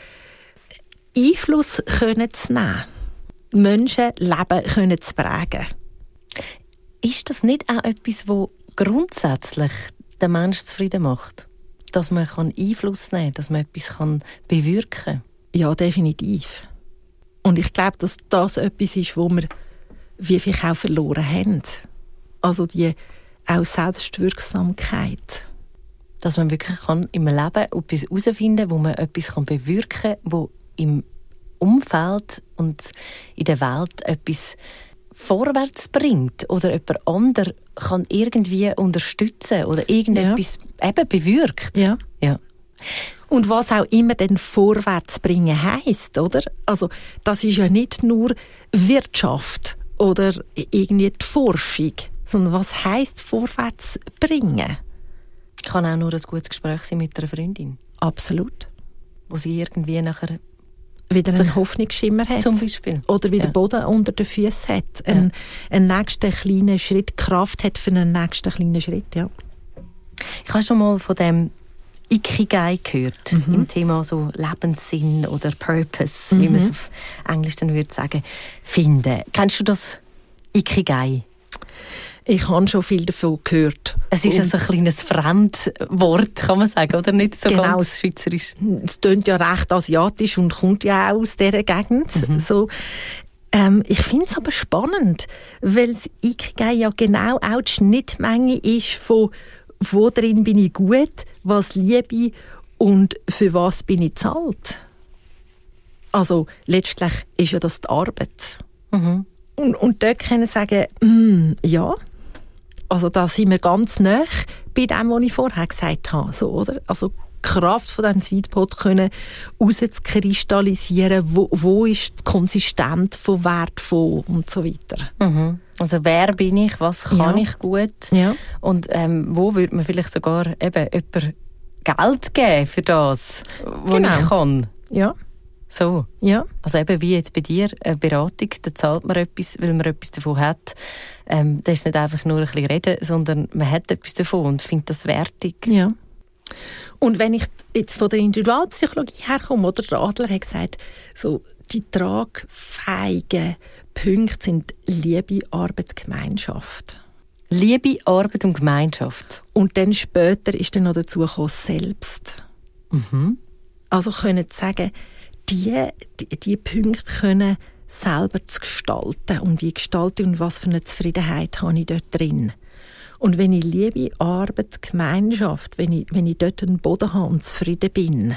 Einfluss können zu nehmen. Menschenleben können zu prägen. Ist das nicht auch etwas, das grundsätzlich den Menschen zufrieden macht? Dass man Einfluss nehmen kann, dass man etwas bewirken kann? Ja, definitiv. Und ich glaube, dass das etwas ist, wo wir wie viel auch verloren haben. Also die auch Selbstwirksamkeit. Dass man wirklich kann im Leben etwas herausfinden kann, wo man etwas bewirken kann, wo im Umfeld und in der Welt etwas vorwärts bringt oder jemand anderes kann irgendwie unterstützen oder irgendetwas ja. eben bewirkt. Ja. Ja. Und was auch immer denn vorwärts bringen heisst, oder? Also das ist ja nicht nur Wirtschaft oder irgendwie die Forschung, sondern was heisst vorwärts bringen? Kann auch nur ein gutes Gespräch sein mit einer Freundin. Absolut. Wo sie irgendwie nachher wieder einen Hoffnungsschimmer hat. Zum Beispiel. Oder wieder ja. Boden unter den Füßen hat. Einen, ja. einen nächsten kleinen Schritt, Kraft hat für einen nächsten kleinen Schritt, ja. Ich habe schon mal von dem Ikigai gehört, mhm. im Thema so Lebenssinn oder Purpose, mhm. wie man es auf Englisch dann würde sagen, finden. Kennst du das Ikigai? Ich habe schon viel davon gehört. Es ist und ein kleines Fremdwort, kann man sagen, oder nicht so genau, ganz schweizerisch? Es klingt ja recht asiatisch und kommt ja auch aus dieser Gegend. Mhm. So, ähm, ich finde es aber spannend, weil das Ikigai ja genau auch die Schnittmenge ist von «Wo drin bin ich gut?», «Was liebe ich?» und «Für was bin ich zahlt?». Also letztlich ist ja das die Arbeit. Mhm. Und, und dort können sie sagen, mm, ja, also da sind wir ganz nah bei dem, was ich vorher gesagt habe. So, oder? Also die Kraft von diesem Sweetpot können rauszukristallisieren, wo, wo ist die Konsistenz von Wert von und so weiter. Mhm. Also wer bin ich, was kann ja. ich gut ja. und ähm, wo würde man vielleicht sogar eben jemand Geld geben für das, was genau. ich kann. Ja. So. Ja. Also eben wie jetzt bei dir, eine Beratung, da zahlt man etwas, weil man etwas davon hat. Ähm, das ist nicht einfach nur ein bisschen reden, sondern man hat etwas davon und findet das wertig. Ja. Und wenn ich jetzt von der Individualpsychologie herkomme, oder der Adler hat gesagt, so die tragfähigen Punkte sind Liebe, Arbeit, Gemeinschaft. Liebe, Arbeit und Gemeinschaft. Und dann später ist dann noch dazu gekommen, selbst. Mhm. Also können Sie sagen, die, die, die Punkte können selber zu gestalten. Und wie gestalte ich und was für eine Zufriedenheit habe ich dort drin. Und wenn ich Liebe, Arbeit, Gemeinschaft, wenn ich, wenn ich dort einen Boden habe und zufrieden bin,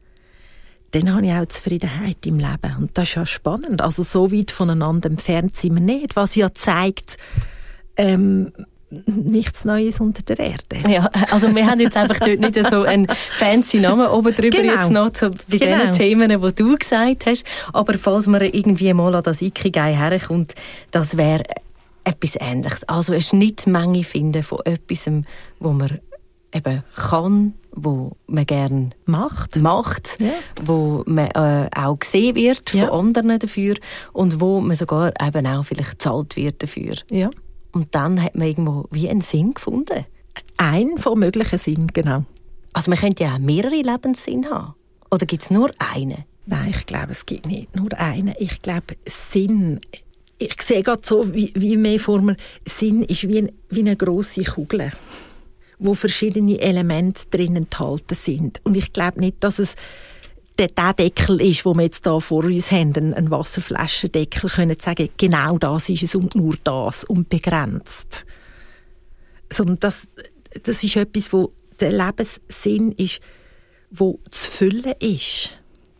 dann habe ich auch Zufriedenheit im Leben. Und das ist ja spannend. Also so weit voneinander entfernt sind wir nicht. Was ja zeigt, ähm, nichts Neues unter der Erde. Ja, also wir haben jetzt einfach dort nicht so einen fancy Namen oben drüber genau. jetzt noch zu, bei genau. den Themen, die du gesagt hast. Aber falls man irgendwie mal an das Ikigai herkommt, das wäre etwas Ähnliches. Also eine Schnittmenge finden von etwas, wo man eben kann, wo man gerne macht, macht ja. wo man äh, auch gesehen wird von ja. anderen dafür und wo man sogar eben auch vielleicht gezahlt wird dafür. Ja. Und dann hat man irgendwo wie einen Sinn gefunden. Ein von möglichen Sinn, genau. Also man könnte ja auch mehrere Lebenssinn haben. Oder gibt es nur einen? Nein, ich glaube, es gibt nicht nur einen. Ich glaube, Sinn, ich sehe gerade so, wie, wie mehr vor mir, Sinn ist wie, ein, wie eine grosse Kugel, wo verschiedene Elemente drin enthalten sind. Und ich glaube nicht, dass es der, der Deckel ist, den wir jetzt hier vor uns haben, ein, ein Wasserflaschendeckel, können sagen, genau das ist es und nur das und begrenzt. Sondern das, das ist etwas, wo der Lebenssinn ist, wo zu füllen ist,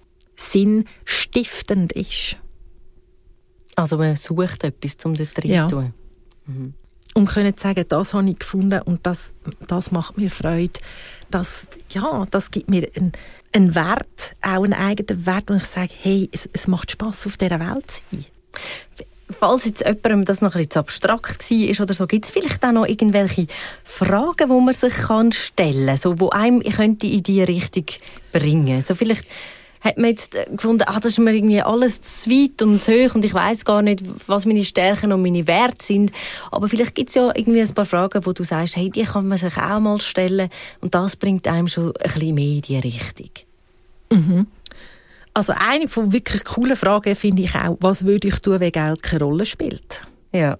sinnstiftend ist. Also man sucht etwas, um dort rein ja. zu tun. Mhm. Und können sagen, das habe ich gefunden und das, das macht mir Freude. Das, ja, das gibt mir einen, einen Wert, auch einen eigenen Wert, und ich sage, hey, es, es macht Spass, auf dieser Welt zu sein. Falls jetzt jemandem das noch ein bisschen abstrakt war oder so, gibt es vielleicht auch noch irgendwelche Fragen, die man sich kann stellen kann, so, die einem könnte in diese Richtung bringen. So vielleicht hat man jetzt gefunden, ah, das ist mir irgendwie alles zu weit und zu hoch und ich weiss gar nicht, was meine Stärken und meine Werte sind. Aber vielleicht gibt es ja irgendwie ein paar Fragen, wo du sagst, hey, die kann man sich auch mal stellen und das bringt einem schon ein bisschen mehr in die Richtung. Mhm. Also eine von wirklich coolen Fragen finde ich auch, was würde ich tun, wenn Geld keine Rolle spielt? Ja.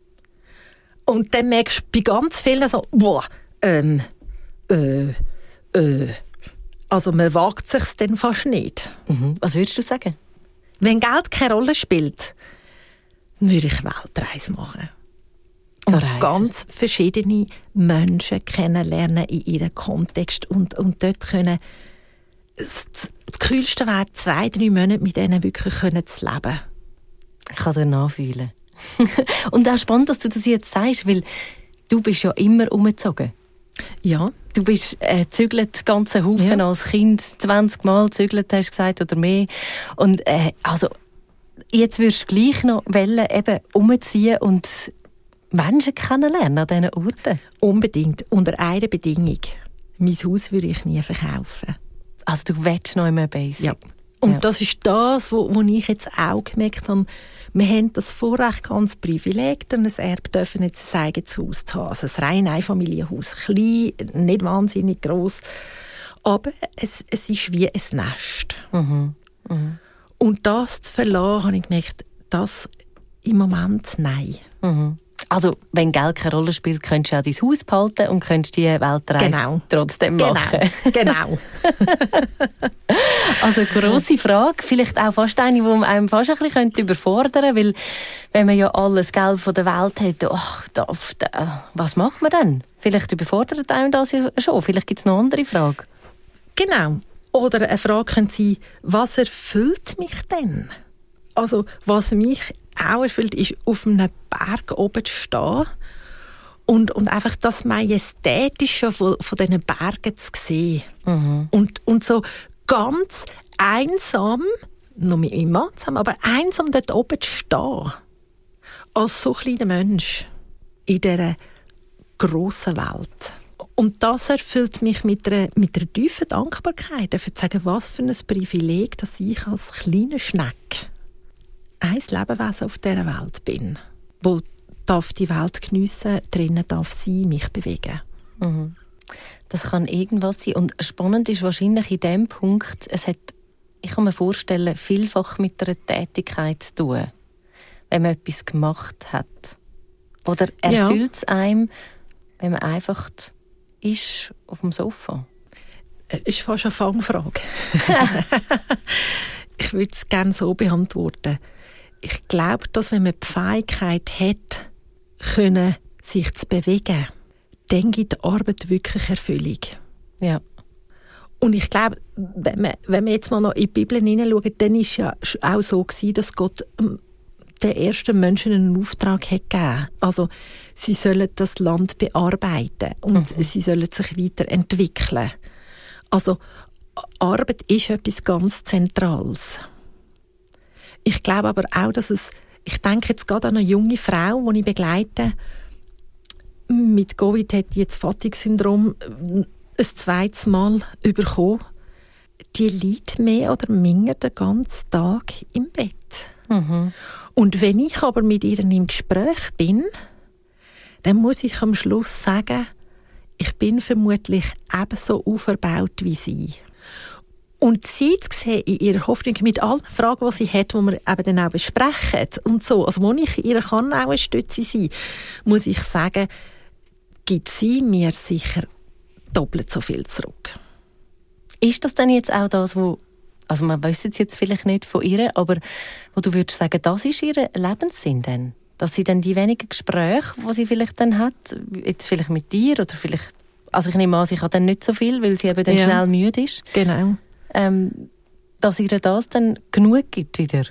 Und dann merkst du bei ganz vielen so, boah, ähm, äh, äh, also man wagt es sich dann fast nicht. Mhm. Was würdest du sagen? Wenn Geld keine Rolle spielt, würde ich Weltreise machen. Und Reisen. Ganz verschiedene Menschen kennenlernen in ihrem Kontext und, und dort können das, das Kühlste wäre, zwei, drei Monate mit denen wirklich können zu leben. Ich kann dir nachfühlen. Und auch spannend, dass du das jetzt sagst, weil du bist ja immer umgezogen. Ja. Du bist äh, zügelt ganze Haufen ja. als Kind, zwanzig Mal zügelt, hast du gesagt, oder mehr. Und äh, also, jetzt würdest du gleich noch wollen, eben umziehen und Menschen kennenlernen an diesen Orten? Unbedingt. Unter einer Bedingung. Mein Haus würde ich nie verkaufen. Also du willst noch immer Basic? Ja. Und ja. das ist das, was ich jetzt auch gemerkt habe. Wir haben das Vorrecht, ganz Privileg, ein Erbe dürfen jetzt ein eigenes Haus zu haben. Also ein rein Einfamilienhaus. Klein, nicht wahnsinnig gross. Aber es, es ist wie ein Nest. Mhm. Mhm. Und das zu verlassen, habe ich gemerkt, das im Moment nein. Mhm. Also, wenn Geld keine Rolle spielt, könntest du auch dein Haus behalten und könntest die Weltreise genau. trotzdem machen. Genau. Also, grosse Frage. Vielleicht auch fast eine, die einem fast ein bisschen überfordern könnte. Weil, wenn man ja alles Geld von der Welt hat, ach, da, da, was macht man dann? Vielleicht überfordert einem das ja schon. Vielleicht gibt es noch eine andere Frage. Genau. Oder eine Frage könnte sein, was erfüllt mich denn? Also, was mich auch erfüllt, ist, auf einem Berg oben zu stehen und, und einfach das Majestätische von, von diesen Bergen zu sehen. Mhm. Und, und so ganz einsam, noch mit meinem Mann zusammen, aber einsam dort oben zu stehen. Als so kleiner Mensch in dieser grossen Welt. Und das erfüllt mich mit einer, mit einer tiefen Dankbarkeit, dafür zu sagen, was für ein Privileg, dass ich als kleiner Schneck ein Lebewesen auf dieser Welt bin, wo darf die Welt geniessen, drinnen darf sie mich bewegen. Mhm. Das kann irgendwas sein. Und spannend ist wahrscheinlich in dem Punkt, es hat, ich kann mir vorstellen, vielfach mit einer Tätigkeit zu tun, wenn man etwas gemacht hat. Oder erfüllt es ja. einem, wenn man einfach ist auf dem Sofa? Das ist fast eine Fangfrage. Ich würde es gerne so beantworten. Ich glaube, dass wenn man die Fähigkeit hat, können, sich zu bewegen, dann gibt die Arbeit wirklich Erfüllung. Ja. Und ich glaube, wenn wir, wenn wir jetzt mal noch in die Bibel hineinschauen, dann war es ja auch so gewesen, dass Gott den ersten Menschen einen Auftrag hat gegeben. Also, sie sollen das Land bearbeiten und mhm. sie sollen sich weiterentwickeln. Also, Arbeit ist etwas ganz Zentrales. Ich glaube aber auch, dass es, ich denke jetzt gerade an eine junge Frau, die ich begleite, mit Covid hat die jetzt Fatigue-Syndrom ein zweites Mal bekommen. Die liegt mehr oder minder den ganzen Tag im Bett. Mhm. Und wenn ich aber mit ihr im Gespräch bin, dann muss ich am Schluss sagen, ich bin vermutlich ebenso aufgebaut wie sie. Und sie zu sehen in ihrer Hoffnung mit allen Fragen, die sie hat, die wir eben dann auch besprechen und so, also wo ich ihr kann auch eine Stütze sein, muss ich sagen, gibt sie mir sicher doppelt so viel zurück. Ist das denn jetzt auch das, wo, also man weiss es jetzt vielleicht nicht von ihr, aber wo du würdest sagen, das ist ihr Lebenssinn denn? Dass sie dann die wenigen Gespräche, die sie vielleicht dann hat, jetzt vielleicht mit dir oder vielleicht, also ich nehme an, sie hat dann nicht so viel, weil sie eben dann ja. schnell müde ist. Genau. Ähm, dass ihr das dann genug gibt wieder?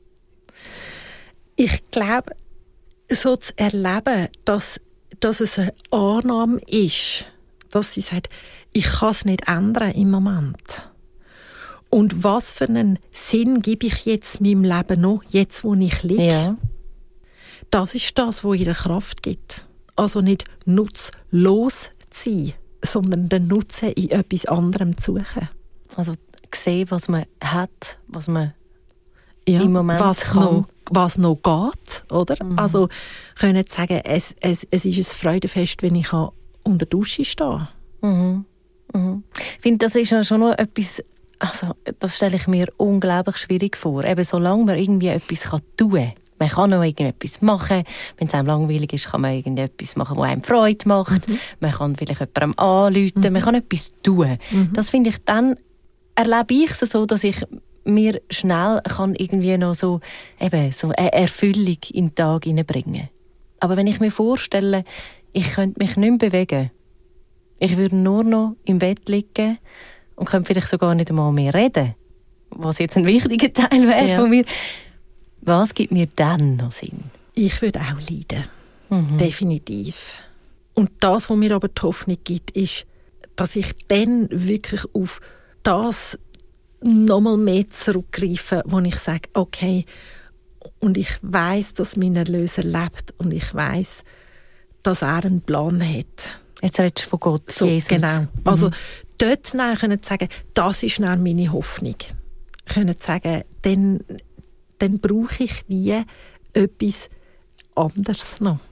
Ich glaube, so zu erleben, dass, dass es eine Annahme ist, dass sie sagt, ich kann es nicht ändern im Moment. Und was für einen Sinn gebe ich jetzt meinem Leben noch, jetzt wo ich liege? Ja. Das ist das, was ihr Kraft gibt. Also nicht nutzlos zu sein, sondern den Nutzen in etwas anderem zu suchen. Also sehen, was man hat, was man ja, im Moment was kann. Noch, was noch geht, oder? Mhm. Also können sagen, es, es, es ist ein Freudenfest, wenn ich unter der Dusche stehe. Mhm. Mhm. Ich finde, das ist ja schon noch etwas, also das stelle ich mir unglaublich schwierig vor. Eben solange man irgendwie etwas tun kann. Man kann noch irgendetwas machen. Wenn es einem langweilig ist, kann man irgendetwas machen, das einem Freude macht. Mhm. Man kann vielleicht jemandem anrufen. Mhm. Man kann etwas tun. Mhm. Das finde ich, dann erlebe ich es so, dass ich mir schnell kann irgendwie noch so, eben, so eine Erfüllung in den Tag hineinbringen kann. Aber wenn ich mir vorstelle, ich könnte mich nicht mehr bewegen, ich würde nur noch im Bett liegen und könnte vielleicht sogar nicht einmal mehr reden, was jetzt ein wichtiger Teil wäre ja. von mir. Was gibt mir dann noch Sinn? Ich würde auch leiden. Mhm. Definitiv. Und das, was mir aber die Hoffnung gibt, ist, dass ich dann wirklich auf das nochmal mehr zurückgreife, wo ich sage, okay, und ich weiss, dass mein Erlöser lebt und ich weiss, dass er einen Plan hat. Jetzt redest du von Gott, so, Jesus. Genau. Mhm. Also dort können sagen, das ist dann meine Hoffnung. Können sagen, dann, dann brauche ich wie etwas anderes noch.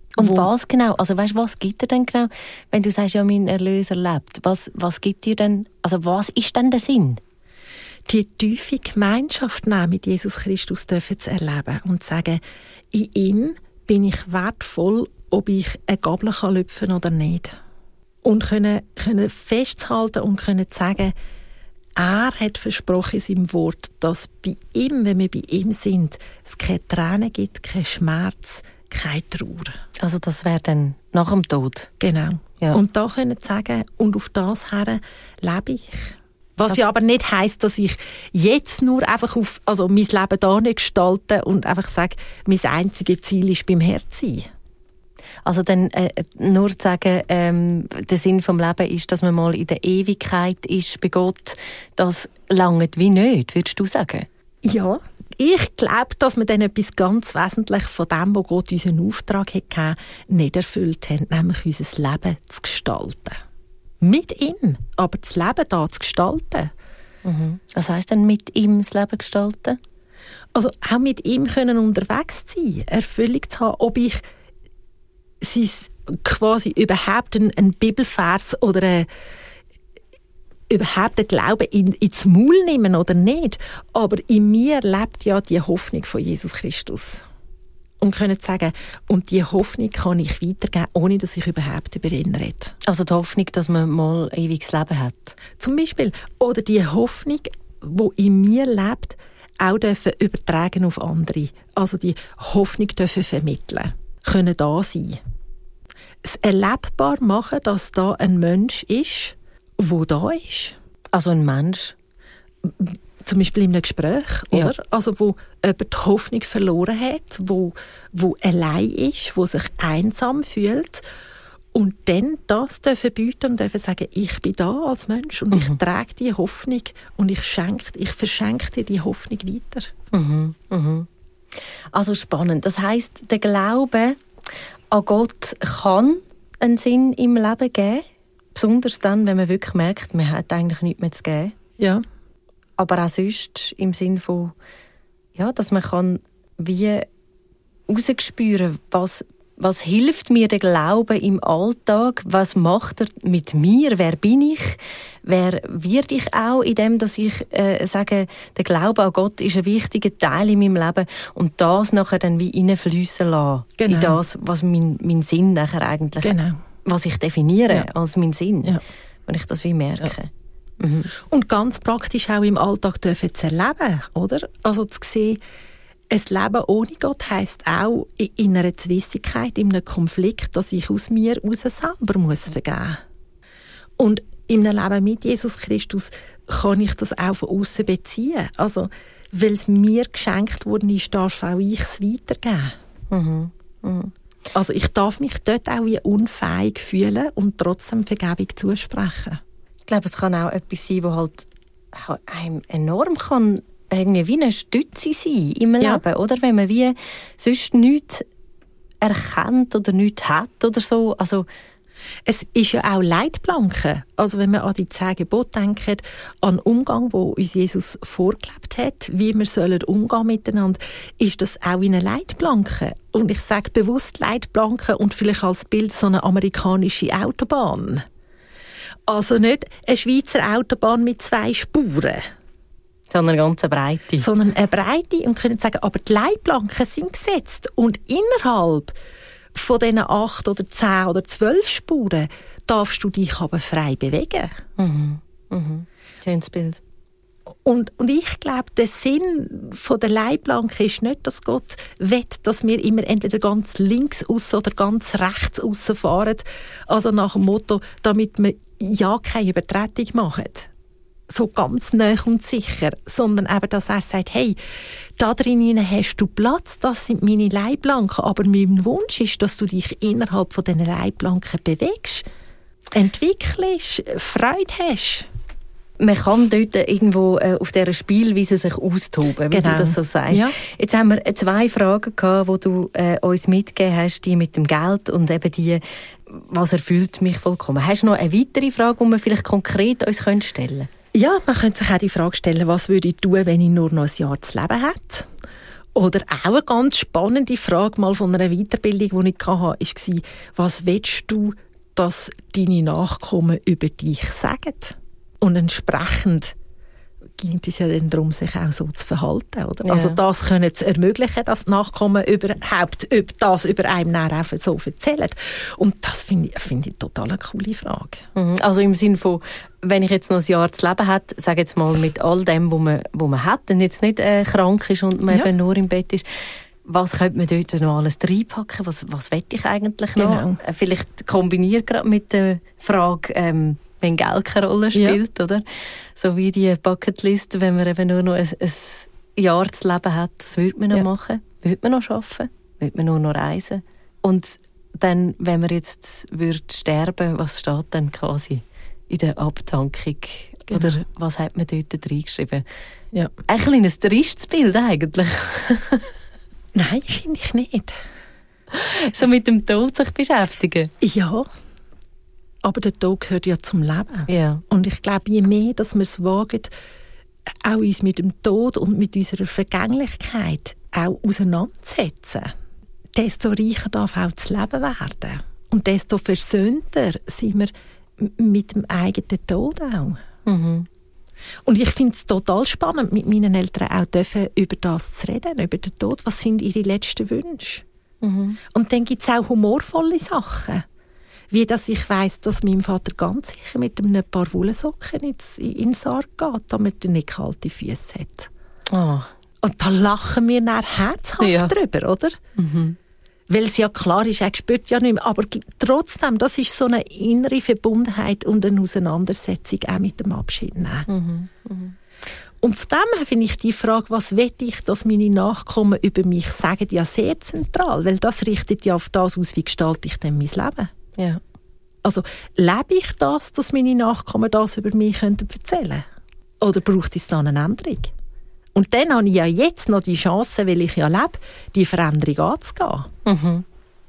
Und was genau? Also weißt, was gibt dir denn genau, wenn du sagst, ja, mein Erlöser lebt? Was, was gibt dir denn, also was ist denn der Sinn? Die tiefe Gemeinschaft mit Jesus Christus dürfen zu erleben und zu sagen, in ihm bin ich wertvoll, ob ich eine Gabel kann lüpfen oder nicht. Und können, können festhalten und können sagen, er hat versprochen in seinem Wort, dass bei ihm, wenn wir bei ihm sind, es keine Tränen gibt, kein Schmerz, keine Trauer. Also das wäre dann nach dem Tod? Genau. Ja. Und da können sie sagen, und auf das her lebe ich. Was das ja aber nicht heisst, dass ich jetzt nur einfach auf, also mein Leben da nicht gestalte und einfach sage, mein einziges Ziel ist beim Herrn zu sein. Also dann äh, nur zu sagen, ähm, der Sinn vom Leben ist, dass man mal in der Ewigkeit ist bei Gott, das langt wie nicht, würdest du sagen? Ja, ich glaube, dass wir dann etwas ganz Wesentliches von dem, was Gott unseren Auftrag hatte, nicht erfüllt haben, nämlich unser Leben zu gestalten. Mit ihm, aber das Leben da zu gestalten. Mhm. Was heisst denn mit ihm das Leben gestalten? Also auch mit ihm können unterwegs sein, Erfüllung zu haben, ob ich sie quasi überhaupt einen, einen Bibelvers oder eine, überhaupt den Glauben in, ins Maul nehmen oder nicht. Aber in mir lebt ja die Hoffnung von Jesus Christus. Und können sagen, und die Hoffnung kann ich weitergeben, ohne dass ich überhaupt über ihn rede. Also die Hoffnung, dass man mal ewiges Leben hat? Zum Beispiel. Oder die Hoffnung, die in mir lebt, auch dürfen übertragen auf andere. Also die Hoffnung dürfen vermitteln. Können da sein. Es erlebbar machen, dass da ein Mensch ist, der da ist. Also ein Mensch? Zum Beispiel in einem Gespräch, ja. oder? Also wo jemand die Hoffnung verloren hat, wo, wo allein ist, wo sich einsam fühlt und dann das dürfen bieten und dürfen sagen, ich bin da als Mensch und mhm. ich trage die Hoffnung und ich, schenke, ich verschenke dir die Hoffnung weiter. Mhm. Mhm. Also spannend. Das heisst, der Glaube an Gott kann einen Sinn im Leben geben, besonders dann, wenn man wirklich merkt, man hat eigentlich nichts mehr zu geben. Ja. Aber auch sonst im Sinn von, ja, dass man kann wie herausspüren, was, was hilft mir der Glaube im Alltag, was macht er mit mir, wer bin ich, wer werde ich auch in dem, dass ich äh, sage, der Glaube an Gott ist ein wichtiger Teil in meinem Leben und das nachher dann wie reinfliessen lassen, genau. in das, was mein, mein Sinn nachher eigentlich, genau. was ich definiere ja. als mein Sinn, ja. wenn ich das wie merke. Ja. Mhm. Und ganz praktisch auch im Alltag dürfen zu erleben, oder? Also zu sehen, ein Leben ohne Gott heisst auch in einer Zwistigkeit, in einem Konflikt, dass ich aus mir raus selber muss vergeben. Und in einem Leben mit Jesus Christus kann ich das auch von außen beziehen. Also, weil es mir geschenkt worden ist, darf auch ich es weitergeben. Mhm. Mhm. Also ich darf mich dort auch wie unfähig fühlen und trotzdem Vergebung zusprechen. Ich glaube, es kann auch etwas sein, das halt einem enorm kann, irgendwie wie eine Stütze sein im ja. Leben, oder? Wenn man wie sonst nichts erkennt oder nichts hat oder so. Also es ist ja auch Leitplanken. Also wenn man an die zehn Gebote denkt, an den Umgang, wo uns Jesus vorgelebt hat, wie wir sollen umgehen miteinander, ist das auch in eine Leitplanke. Und ich sage bewusst Leitplanken und vielleicht als Bild so eine amerikanische Autobahn. Also nicht eine Schweizer Autobahn mit zwei Spuren. Sondern eine ganz breite. Sondern eine breite und können sagen, aber die Leitplanken sind gesetzt. Und innerhalb von diesen acht oder zehn oder zwölf Spuren darfst du dich aber frei bewegen. Mhm. Mhm. Schönes Bild. Und, und ich glaube, der Sinn von der Leitplanke ist nicht, dass Gott will, dass wir immer entweder ganz links aussen oder ganz rechts aussen fahren. Also nach dem Motto, damit wir ja keine Übertretung machen. So ganz nah und sicher. Sondern eben, dass er sagt, hey, da drinnen hast du Platz, das sind meine Leitplanken. Aber mein Wunsch ist, dass du dich innerhalb von diesen Leitplanken bewegst, entwickelst, Freude hast. Man kann dort irgendwo äh, auf dieser Spielweise sich austoben, wie genau. du das so sagst. Ja. Jetzt haben wir zwei Fragen gehabt, die du äh, uns mitgegeben hast, die mit dem Geld und eben die, was erfüllt mich vollkommen. Hast du noch eine weitere Frage, die wir vielleicht konkret uns stellen können? Ja, man könnte sich auch die Frage stellen, was würde ich tun, wenn ich nur noch ein Jahr zu leben hätte? Oder auch eine ganz spannende Frage mal von einer Weiterbildung, die ich hatte, war, was willst du, dass deine Nachkommen über dich sagen? Und entsprechend ging es ja dann darum, sich auch so zu verhalten. Oder? Ja. Also das können zu ermöglichen, dass die Nachkommen überhaupt das über einen auch so erzählen. Und das finde ich, find ich total eine coole Frage. Mhm. Also im Sinne von, wenn ich jetzt noch ein Jahr zu leben habe, sage jetzt mal mit all dem, was man, was man hat, und jetzt nicht äh, krank ist und man ja. eben nur im Bett ist, was könnte man dort noch alles reinpacken? Was, was will ich eigentlich noch? Genau. Äh, vielleicht kombiniert gerade mit der Frage, ähm, wenn Geld keine Rolle spielt, ja. oder? So wie die Bucketlist, wenn man eben nur noch ein, ein Jahr zu leben hat, was würde man noch ja. machen? Würde man noch arbeiten? Würde man nur noch reisen? Und dann, wenn man jetzt würde sterben, was steht dann quasi in der Abtankung? Genau. Oder was hat man dort reingeschrieben? Ja. Ein kleines tristes Bild eigentlich. Nein, finde ich nicht. So mit dem Tod sich beschäftigen? Ja. Aber der Tod gehört ja zum Leben. Ja. Und ich glaube, je mehr, dass wir es wagen, auch uns mit dem Tod und mit unserer Vergänglichkeit auch auseinanderzusetzen, desto reicher darf auch das Leben werden. Und desto versöhnter sind wir mit dem eigenen Tod auch. Mhm. Und ich finde es total spannend, mit meinen Eltern auch dürfen, über das zu reden, über den Tod. Was sind ihre letzten Wünsche? Mhm. Und dann gibt es auch humorvolle Sachen. Wie dass ich weiss, dass mein Vater ganz sicher mit einem paar Wollsocken ins, in den Sarg geht, damit er nicht kalte Füße hat. Oh. Und da lachen wir dann herzhaft ja. drüber, oder? Mhm. Weil es ja klar ist, er spürt ja nicht mehr. Aber trotzdem, das ist so eine innere Verbundenheit und eine Auseinandersetzung auch mit dem Abschied nehmen. Mhm. Mhm. Und von dem her finde ich die Frage, was will ich, dass meine Nachkommen über mich sagen, ja sehr zentral. Weil das richtet ja auf das aus, wie gestalte ich denn mein Leben. Ja. Also, lebe ich das, dass meine Nachkommen das über mich erzählen können? Oder braucht es dann eine Änderung? Und dann habe ich ja jetzt noch die Chance, weil ich ja lebe, die Veränderung anzugehen. Mhm.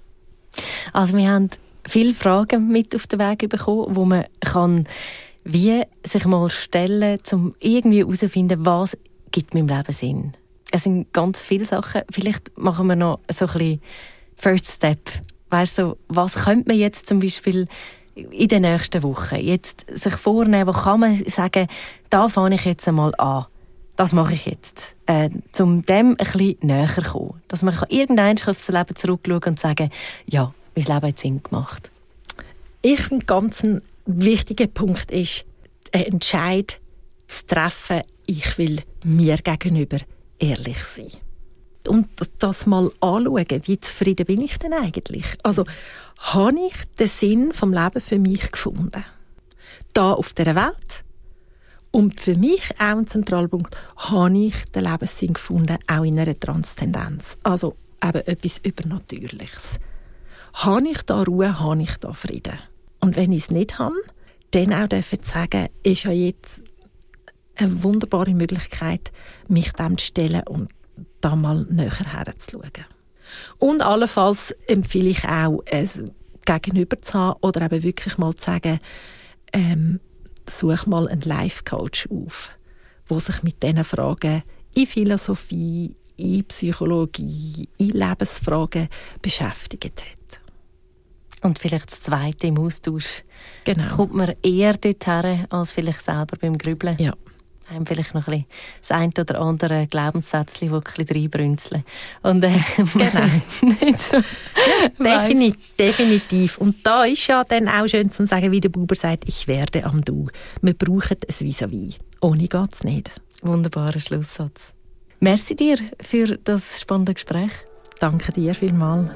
Also wir haben viele Fragen mit auf den Weg bekommen, wo man kann wie sich mal stellen, um irgendwie herauszufinden, was gibt meinem Leben Sinn. Es sind ganz viele Sachen. Vielleicht machen wir noch so ein bisschen First Step. Weißt du, was könnte man jetzt zum Beispiel in den nächsten Wochen jetzt sich vornehmen, wo kann man sagen, da fange ich jetzt einmal an. Das mache ich jetzt, äh, um dem ein bisschen näher zu kommen. Dass man irgendwann auf das Leben zurückschauen und sagen, ja, mein Leben hat Sinn gemacht. Ich finde, ganz ein wichtiger Punkt ist, einen Entscheid zu treffen, ich will mir gegenüber ehrlich sein. Und das mal anschauen, wie zufrieden bin ich denn eigentlich? Also, habe ich den Sinn vom Leben für mich gefunden? Da auf dieser Welt? Und für mich auch ein Zentralpunkt, habe ich den Lebenssinn gefunden, auch in einer Transzendenz. Also eben etwas Übernatürliches. Habe ich da Ruhe, habe ich da Frieden? Und wenn ich es nicht habe, dann auch dürfen sagen, ist ja jetzt eine wunderbare Möglichkeit, mich dem zu stellen und da mal näher herzuschauen. Und allenfalls empfehle ich auch, es gegenüber zu haben oder eben wirklich mal zu sagen, ähm, such mal einen Life-Coach auf, der sich mit diesen Fragen in Philosophie, in Psychologie, in Lebensfragen beschäftigt hat. Und vielleicht das Zweite im Austausch. Genau. Kommt man eher dorthin, als vielleicht selber beim Grübeln. Ja. Haben vielleicht noch ein bisschen das eine oder andere Glaubenssätzchen, die ein bisschen reinbrünzeln. Und, äh, genau. nicht so ja, definitiv, definitiv. Und da ist ja dann auch schön zu sagen, wie der Buber sagt, ich werde am Du. Wir brauchen ein Vis-à-vis. Ohne geht es nicht. Wunderbarer Schlusssatz. Merci dir für das spannende Gespräch. Danke dir vielmals.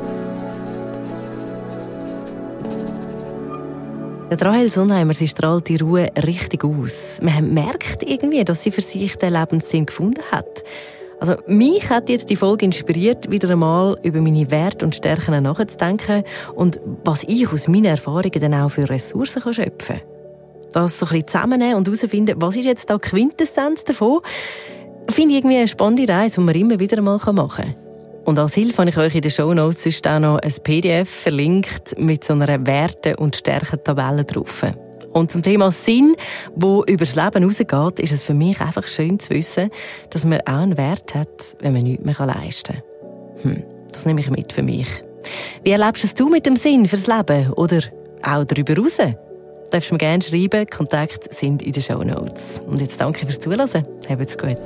Der Rahel Sonnheimer, sie strahlt die Ruhe richtig aus. Man merkt irgendwie, dass sie für sich den Lebenssinn gefunden hat. Also mich hat jetzt die Folge inspiriert, wieder einmal über meine Werte und Stärken nachzudenken und was ich aus meinen Erfahrungen dann auch für Ressourcen kann schöpfen kann. Das so ein bisschen zusammennehmen und herausfinden, was ist jetzt da die Quintessenz davon, finde ich irgendwie eine spannende Reise, die man immer wieder einmal machen kann. Und als Hilfe habe ich euch in den Shownotes sonst auch noch ein P D F verlinkt mit so einer Werte- und Stärkentabelle drauf. Und zum Thema Sinn, wo über das Leben hinausgeht, ist es für mich einfach schön zu wissen, dass man auch einen Wert hat, wenn man nichts mehr leisten kann. Hm, das nehme ich mit für mich. Wie erlebst es du mit dem Sinn fürs Leben? Oder auch darüber hinaus? Darfst du mir gerne schreiben. Kontakte sind in den Shownotes. Und jetzt danke fürs Zuhören. Habt's gut.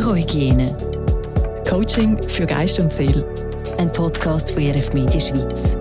Psychohygiene. Coaching für Geist und Seele. Ein Podcast von E R F Media Schweiz.